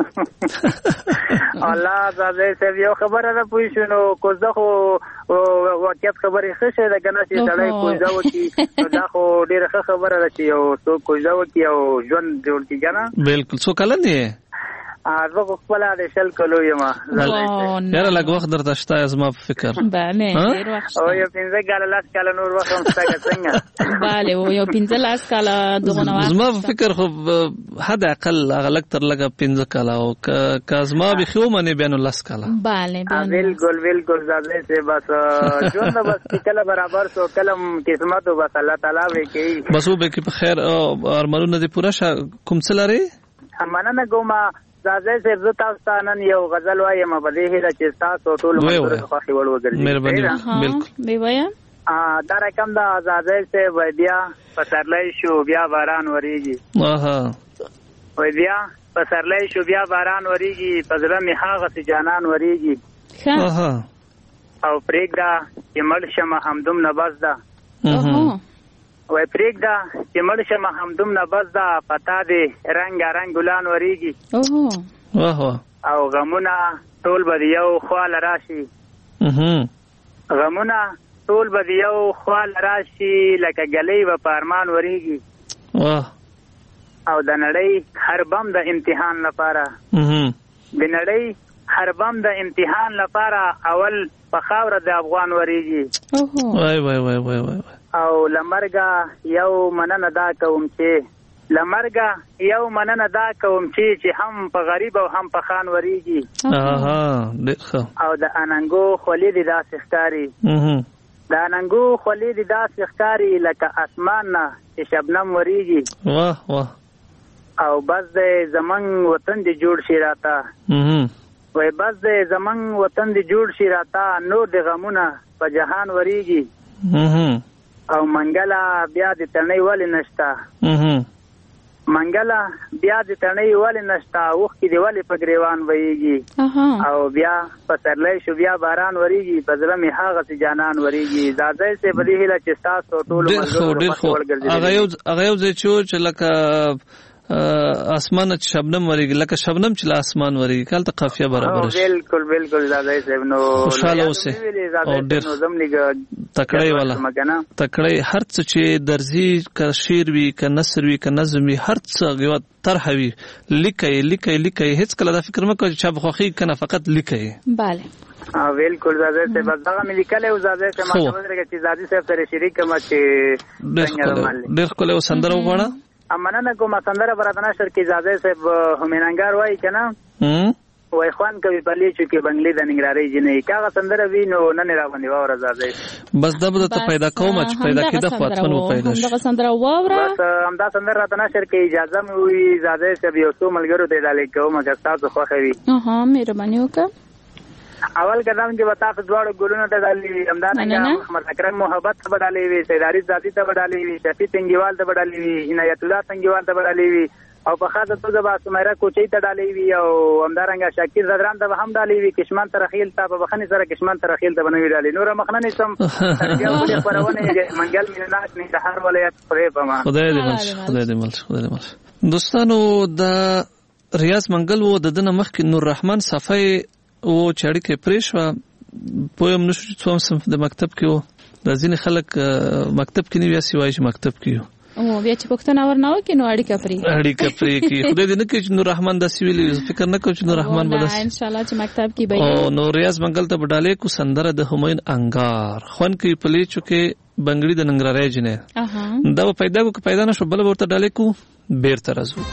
الله زاده یو خبره ده پوه شو نو کوزه خو واقعیت خبرې ښه شه ده کنه چې سړی کوزه وکي دا خو ډېره ښه خبره ده چې یو څوک کوزه وکي او ژوند جوړ کړي کنه بالکل څو کلن دی زه خپل د شل کلو یم یاره لږ وخت درته شته زما په فکر بله ډېر وخت او یو 15 کاله لاس کاله نور وخت هم شته څنګه بله او یو 15 لاس کاله دغه وخت زما په فکر خو حد اقل غلط تر لګه 15 کاله او که زما به خو منه بینو لاس کاله بله بالکل زاده سے بس ژوند بس کله برابر سو کلم قسمت بس الله تعالی وکي بس وبکه په خیر ارمانونه دې پوره کوم څه لري مننه کومه راځي چې زه تاسو ته نن یو غزل وایم په دې هیله چې تاسو ټول ملګرو خوښي وړ وګرځي. مهرباني بالکل دی وایا. دا رقم دا راځي چې بیا پسرلی شو بیا باران وریږي. وای بیا پسرلی شو بیا باران وریږي پزړه می هاغه سي جانان وریږي. او پرېږده چې مړ شمه همدوم نه بس ده. وای پرېږده چې مړ شمه همدوم نه بس ده پتا دې رنګارنګ ګلان وریږي. او غمونه ټول به د یو خواله راشي. غمونه ټول به د یو خواله راشي لکه ګلۍ به په ارمان وریږي. او د نړۍ هر بم د امتحان لپاره د نړۍ هر بم د امتحان لپاره اول په خاوره د افغان وریږي. وای وای وای وای وای. او لمرګه یو مننه دا کوم چې لمرګه یو مننه دا کوم چې هم په غریب او هم په خان وریږي. او د اننګو خولې دي داسې ښکاري د اننګو خولې دي داسې ښکاري لکه اسمان نه چې شبنم وریږي. واه واه. او بس د زمنګ وطن دی جوړ شي راته. وای بس د زمنګ وطن دی جوړ شي راته نور د غمونه په جهان وریږي. او منګلا بیا د تڼۍ ولې نشته. منګلا بیا د تڼۍ ولې نشته اوښکې دې ولې په ګریوان ویږي. او بیا پسرلی شو بیا باران وریږي په زړه مې هغسې جانان وریږي. راځئ چې په دې هیله چې ستاسو ټولو ملګرو هغه یو ځای چې لکه اسمان چې شبنم وریږي لکه شبنم چې له اسمان وریږي کله ته قافیه برابر شي. بالکل بالکل راځئ صاحب نو خوشاله اوسئ او ډېر تکړی والا تکړی هر څه چې درځي که شعر وي که نثر وي که نظم وي هر څه یوه طرحه وي لیکئ لیکئ لیکئ هېڅ کله دا فکر مه کوئ چې چا به خوښېږي که نه فقط لیکئ. بله بالکل زاده صاحب دغه مې لیکلی و زاده صاحب ما ته ودرېږه چې زادي صاحب سره شریک کړم چې ډېر ښکلی و سندره وغواړه. مننه کوم سندره براته نشر کې زاده صاحب همیننګار وایي که نه وای خوان کوي په لیچو کې بنگلې د ننګرهارۍ جنۍ کاغه سندره وي نو نن را باندې واوره زاده بس دا به ته پیدا کوم چې پیدا کېده خو اتمن مو پیدا شي. همدغه سندره واوره بس همدا سندره راته نشر کې اجازه مې وي زاده صاحب یو څو ملګرو ته ډالۍ کوم اگر تاسو خوښه وي. مهرباني وکړه. اول قدم کې وتا په دواړو ګلونو ته ډالۍ همدارنګه محمد اکرم محبت ته ډالۍ وي سیداری ذاتی ته ډالۍ وي شفیع تنګیوال ته ډالۍ وي عنایت الله تنګیوال ته ډالۍ وي او په خاصه توګه با سمیرا کوچی ته ډالۍ وي او همدارنګه شاکر زدران ته هم ډالۍ وي کشمان ترخیل ته په بخنی سره کشمان ترخیل ته بنوي ډالۍ نور مخنه نسم تربیه خبرونه منګل مینات نه د هر ولایت پرې پما خدای دې مل خدای دې مل خدای دې مل. دوستانو د ریاض منګل وو د دنه مخکې نور رحمان صفای او چاړي کې پریښو پویم نشو چې څوم صنف د مکتب کې وو د ځینې خلک مکتب کې نه وي سی وایي چې مکتب کې او بیا چې پښتنه ورناو کې نو اړیکه پرې کې خدای دې نه کوي چې نور رحمان داسې ویلي فکر نه کوم چې نور رحمان به داسې ان شاء الله چې مکتب کې به او نو ریاض منګل ته بډالې کو سندره د همایون انګار خوان کې پلي چکه بنگړي د ننګرهارۍ جنې دا پیدا کو پیدا نشو بل ورته ډالې کو بیرته راځو.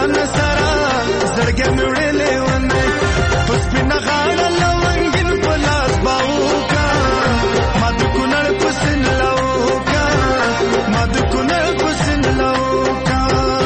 ځان سره زړګې مې وړلې ونه پس پنه غاړه لونګین په لاس باوکا ما د کونړ پسن لاوکا ما د کونړ پسن لاوکا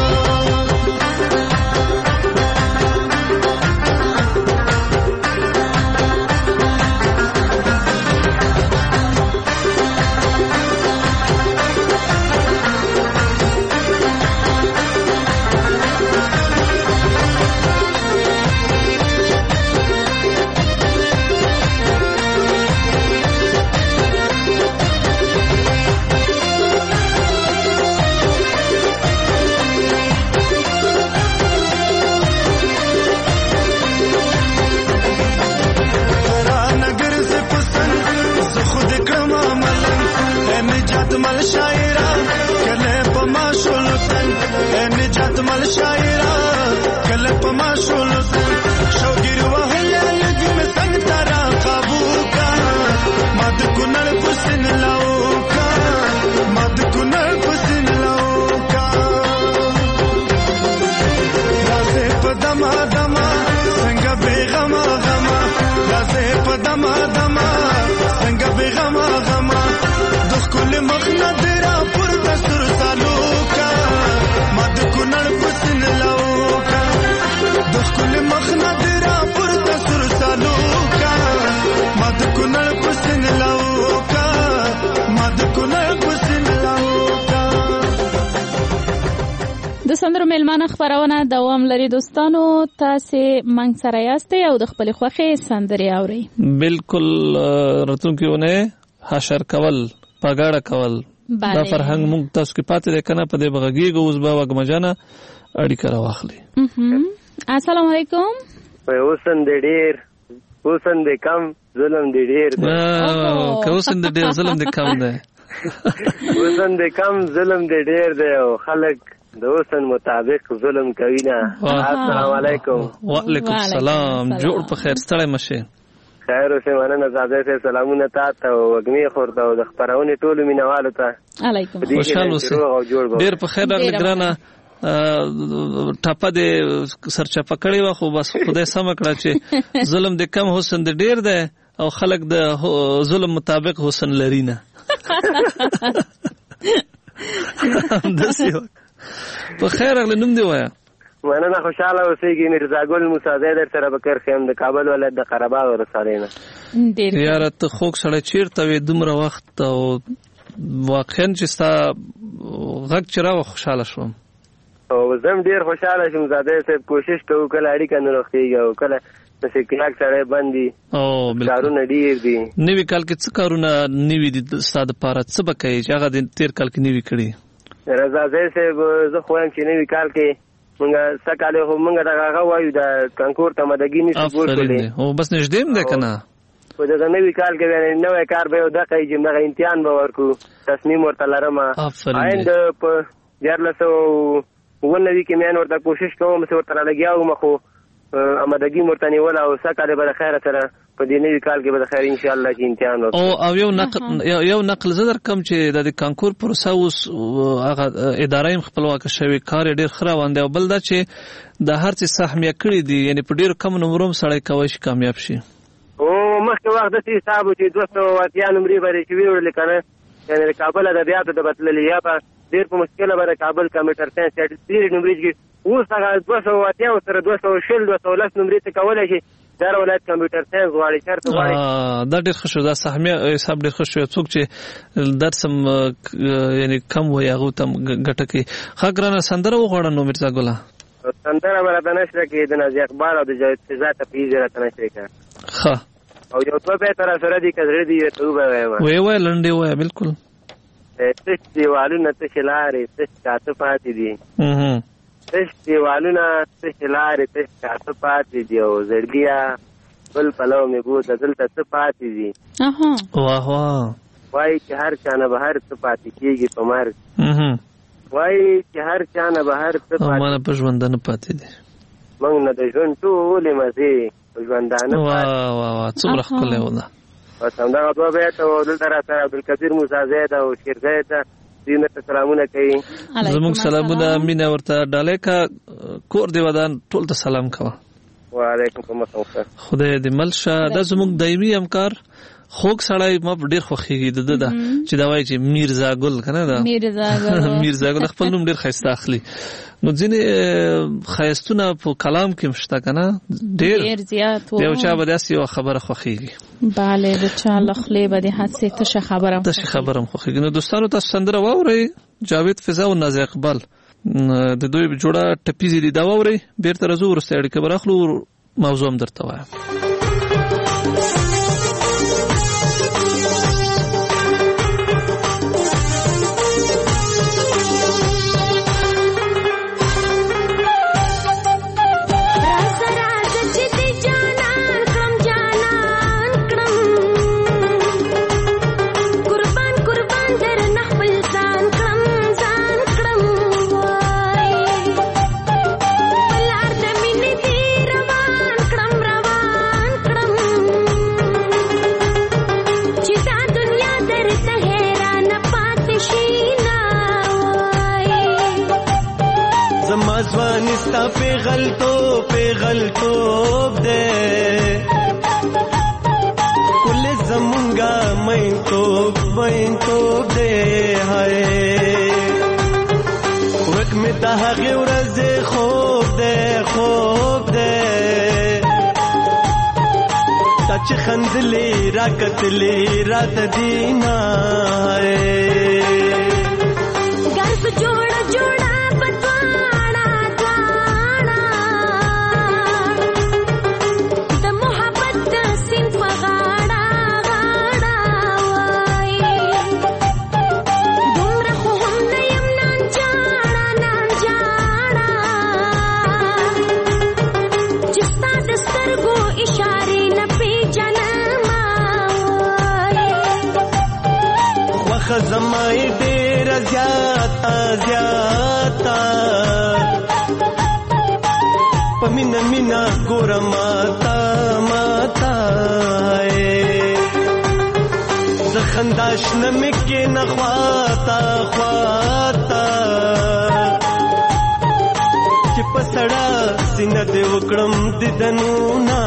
مل شاعرہ کله پما شولتن نجات مل شاعرہ کله پما شولتن شوګیر وهله لګم څنګه ترا قابو کا مد کونړ پسن لاو کا مد کونړ پسن لاو کا رازه پدما دما څنګه بیغما غما رازه پدما دما څنګه بیغما غما کل مخنا تیرا پر دستور سالو کا مد کونړ پسن لاو کا دخ کل مخنا تیرا پر دستور سالو کا مد کونړ پسن لاو کا مد کونړ پسن لاو کا د سندرو میلمانه خبرونه دوام لري دوستانو تاسو منګ سره یاستئ او د خپل خوخه سندري اورئ بالکل راتونکیونه حشر کول پګاړه کول دا فرهنګ موږ تاسو کې پاتې ده کنه په دې بغږیږو اوس به وګمجانه اړیکه راوخلي السلام علیکم اوسن دې ډیر اوسن دې کم ظلم دې ډیر که اوسن دې ډیر ظلم دې کم ده اوسن دې کم ظلم دې ډیر ده او خلک د اوسن مطابق ظلم کوي نه السلام علیکم وعلیکم السلام جوړ په خیر ستړی مشه خیر اوسه مننه زاده سه سلامونه تاسو او وګمي خورته او د خبرونه ټولو مینوالو ته علیکم خوشاله اوسه ډیر په خیر لګرانه ټاپه دې سرچپه کړی و خو بس خدای سم کړه چې ظلم دې کم حسن دې ډیر ده او خلک د ظلم مطابق حسن لري نه په خیر اغله نوم دی وایا مننه خوشاله اوسېږي مرزا ګل موسی زید سره بکر خیم د کابل ولایت د قره باغ رسالینه یاره ته خوک سره چیرته وې دومره وخت او واقعا چې ستا غږ چرا خوشاله شوم او زم ډیر خوشاله شوم زاده صاحب کوشش کوو کله اړیکه نه روختيږي او کله چې کلاک سره باندې او کارونه ډیر دي نوی کال کې څه کارونه نوی دي ستاسو لپاره څه بکای چې هغه د تیر کال کې نوی کړی رضا صاحب زه خو هم چې نوی کال کې مونږه سکاله هم مونږه دغه وایو د کانکور ته مدګی نشو ګورلې او بس نږدې ده کنه په دغه نوی کال کې نوې کار به د قې چې موږ امتحان به ورکو تصمیم ورته لرم آیند په جرلسو ونوي کې مې ورته کوشش کوم چې ورته لګیاو مخو امدګی مرتنی ولا او سکاله به خیر سره په دې نوی کال کې به خیر ان شاء الله چې امتحان وکړو او یو نقل زدر کم چې د کانکور پروسه اوس هغه ادارې خپلواک شوی کار ډیر خراوند او بل دا چې د هر څه سهمیه کړی دي یعنی په ډیر کم نمبروم سړی کوي چې کامیاب شي او مخکې وخت د حساب چې 280 نمبرې باندې چې ویل کنه یعنی کابل د بیا ته بدللی یا په ډیر په مشکله باندې کابل کمپیوټر ساينس سرټیفیکیټ نمبرې کې اوس هغه 280 سره 210 نمبرې ته کولای شي در ولایت کمپیوټر ساينس غواړي چرته غواړي دا ډیر ښه شو دا سهمیه حساب ډیر ښه شو څوک چې درسم یعنی کم وي هغه تم ګټه کې خګرانه سندره وغوړه نو مرزا ګله سندره ولته نشره کې د نازي اخبار او د جایز ذات پیژه راته نشره کې ښه او یو څه به تر سره دي کړې دي ته وای لنډي وای بالکل تش دیوالونه تشلارې تش کاته پاتې دي تش دیوالونه تشلارې تش کاته پاتې دي او زړګیا بل پلو مې ګو دلته څه پاتې دي واه واه وای چې هر چانه به هر څه پاتې کیږي په مرګ وای چې هر چانه به هر څه پاتې مانه په ژوند نه پاتې دي موږ نه د ژوند ټولې مزه ژوندانه واه واه څومره ښکلی و ده بس همدغه دوه بیت او دلته را سره عبدالقدیر موسی زید او شیر زید دینه سلامونه کوي. زموږ سلامونه مینه ورته ډالې کا کور دی ودان ټول ته سلام کوه. وعلیکم السلام. خدای دې ملشه. دا زموږ دایمي همکار خوږ سړی ما ډیر خوښیږي د چې دا وایي چې میرزا ګل کنه دا میرزا ګل خپل نوم ډیر ښایسته اخلي. نو ځینې ښایستونه په کلام کې مشته کنه ډیر زیات یو چا به داسې یو خبره خوښیږي. bale د چا لخلې به د حادثه ته خبرم خوښیږي. نو دوستانو تاسو سندره واورئ جاوید فضا او ناز اقبال د دوی جوړه ټپیزي دی دا واورئ بیرته راځو ورسته اړیکه براخلو موضوع هم درته وایم. زمازوانستا پیغلتوب دے کل زمونگا مینتوب دے ہائے وک میں تاہغی ورز خوب دے تاچ خندلی راکتلی رات دینا ہے گرف جوڑا زمائی دیر زیادہ پمینا گور ماتا زخنداش نمکے نخواتا چپ سڑا سینہ دے وکڑم دیدنونا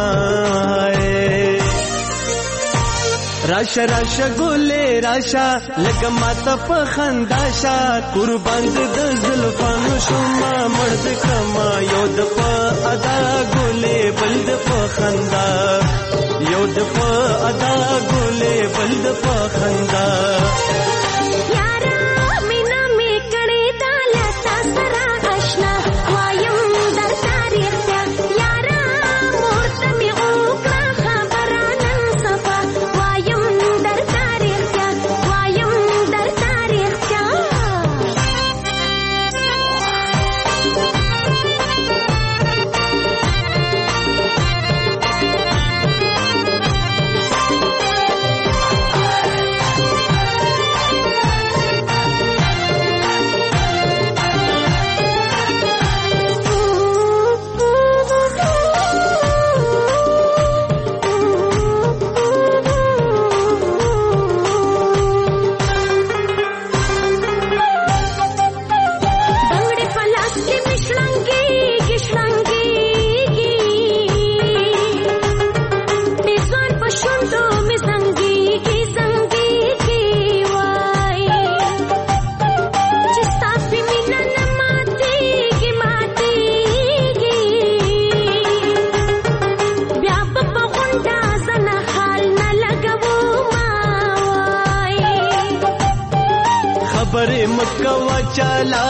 راشا گولے راشا لگا ماتا پا خنداشا قربان د زلفانو شما مرد کما یود پا ادا گولے بلد پا خندا یود پا ادا گولے بلد پا خندا یارا مینا میں کڑی دالا ساسرا اشنا وایم در تاریخ تیا یارا مورتمی اوکا خبرانن صفا مکوا چالا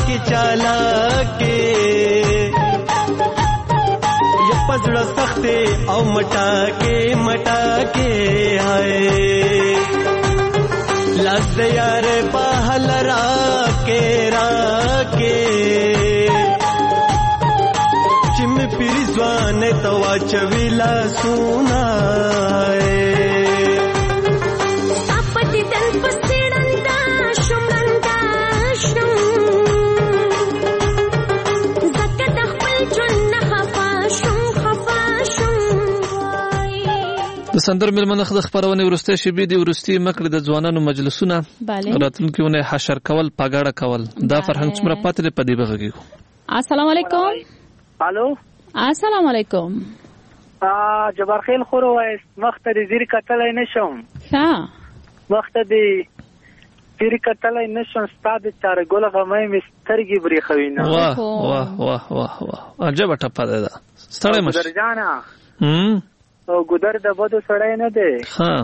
کے یہ پزڑا سختے او مٹا کے آئے لاس دیار باہل را کے چم پیری زوان توا چویلا سونا د سندر ملمنه د خبرونه ورسته شبي دي ورستي مکړه د ځوانانو مجلسونه راتلونکي ونه حشر کول پاګاړه کول دا فرهنګ څومره پاتې په دی بغږي. السلام علیکم. الو السلام علیکم. جبار خیل خور وای وخت د زیر کتلای نشم. ها وخت د زیر کتلای نشم ستاد چار ګل غمې مسترګي بریخوي نه. واه واه واه واه واه عجب ټپه ده ستړی مش درجانا او ګدر د بدو سړی نه دی. ها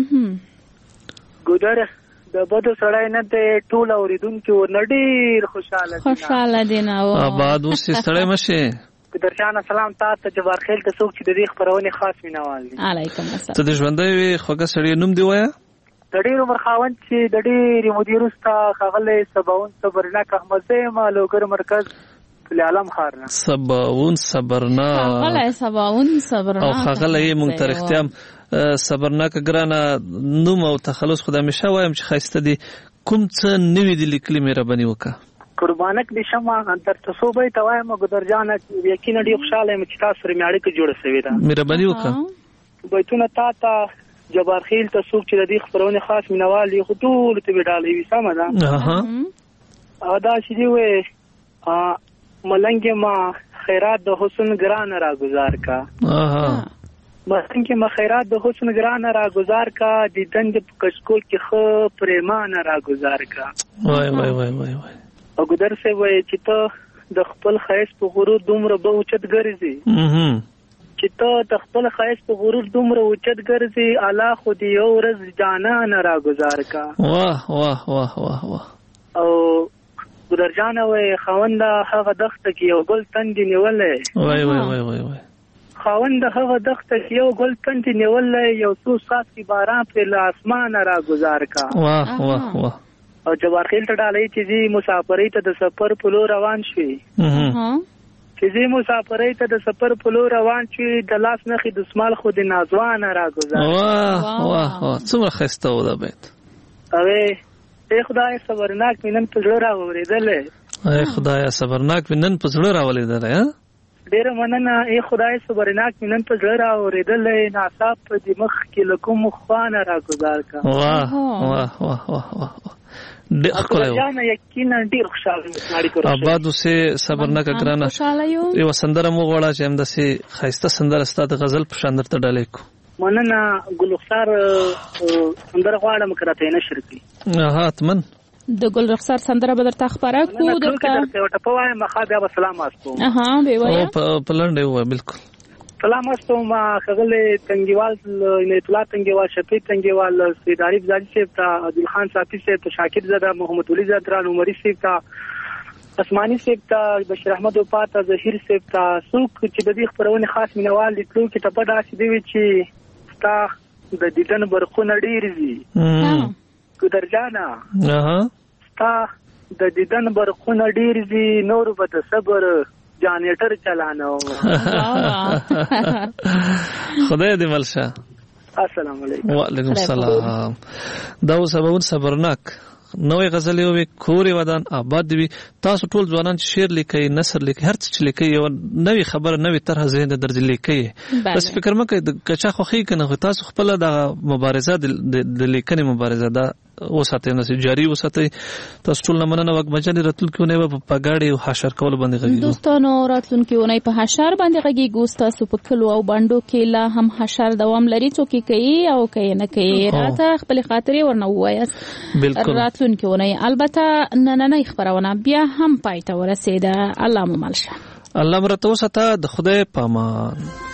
ګدر د بدو سړی نه دی ټول اوریدونکو نډیر خوشاله دي نه آباد اوس ستړی مشه. درجانا سلام تاسو ته جبار خیل ته څوک چې د دې خبرونه خاص مینوال دي. علیکم السلام. ته د ژوندۍ خوګه سړی نوم دی وایا؟ د ډېر عمر خاوند چې د ډېر مدیر استا خغله سباون صبرناک احمد زما لوګر مرکز عالم خار نه سباون صبرناک او خغله یې مونږ تر اختیام صبرناک ګرانه نوم او تخلص خدای مشه وایم چې خاصه دي کوم څه نوې دي لیکلي مهرباني وکړه. قربانک دي شمه انتر تصوبې توایم ګدر جان یقینا ډېر خوشاله یم چې تاسو سره میاړه کې جوړه شوې ده. مهرباني وکړه. بیتونه تا جبار خیل ته څوک چې د دې خبرونه خاص مینوال دي خو ټول ته وډالې وي سم ده. دا چې دی وې ملنګ ما خیرات د حسن ګران را گزار کا. ملنګ ما خیرات د حسن ګران را گزار کا دیدن د کشکول کې خو پریمان را گزار کا. وای وای وای وای وای او ګدر سه وې چې ته د خپل خیس په غرور دومره به اوچت ګرځي چې ته د خپل خیس په غرور دومره اوچت ګرځي الله خو دې یو ورځ جانان را گزار کا. واه واه واه واه واه او ګدر جان وې خوند هغه دخت کې یو ګل تندې نیولې. وای وای وای وای وای خوند هغه دخت کې یو ګل تندې نیولې یو څو سات کې باران په اسمان را گزار کا. واه واه واه او جبار خیل ته ډالې چې زی مسافرۍ ته د سفر په لور روان شي. چې زی مسافرۍ ته د سفر په لور روان شي د لاس نخې د اسمال خو د نازوان را گزار. واه واه واه څومره خسته و دا بیت. اوه ای خدای صبرناک مینن په زړه راوړېدل. ای خدای صبرناک مینن په زړه راولېدل. ډېر مننه ای خدای صبرناک مینن په زړه راوړېدل ناصاب په دې مخ کې لکه مخوانه را گزار کا. واه واه واه واه واه ډېر ښکلی و. یقینا ډېر خوشاله یم. آباد اوسې صبرناکه ګرانه یوه سندره مو غواړه چې همداسې ښایسته سندره ستا د غزل په شان درته ډالۍ کړو. مننه ګلرخسار سندره غواړم که راته یې نشر کړي. حتما د ګلرخسار سندره به درته خپره کړو. درته یو ټپه وایم مخا بیا به سلام واستوم. بې وایه په لنډه ووایه بلکل. سلام واستوم ښاغلی تنګیوال عنایت الله تنګیوال شفیع تنګیوال سید عارف زادي صاحب ته عادل خان صافي صاحب ته شاکر زاده محمد ولي زاده ران عمري صاحب ته اسماني صاحب ته بشیر احمد وفا ته ظهیر صاحب ته څوک چې د دې خپرونې خاص مینوال دي تلو کې ټپه داسې دی چې ستا د دیدن برخونه ډېر دي. ګدر جانه ستا د دیدن برخونه ډېر دي نور به د صبر جانیټر چلانو. خدای دې ملشه. السلام علیکم. وعلیکم السلام. دا سباون صبرناک نوې غزل یو کورې ودان آباد دی. تاسو ټول ځوانان چې شعر لیکي نثر لیکي هر څه چې لیکي یو نوې خبره نوې طرح ذهن درځي لیکي. بس فکر مکه کچا خوخي کنه تاسو خپل د مبارزه د لیکنې مبارزه دا وساتئ نه جاری وساتئ. تاسو ټول مننه وګ مجنې راتلونکي ونه په پګاړي او حشر کول باندې غږیږي. دوستانو راتلونکي ونه په حشر باندې غږیږي. تاسو په کلو او باندو کې لا هم حشر دوام لري څوک کوي او کوي نه کوي راته خپل خاطرې ورنه وایاست. بالکل راتلونکي ونه البته نن خبرونه بیا هم پای ته ورسېده. الله مو مل شه. الله مرته وساته. د خدای پامان.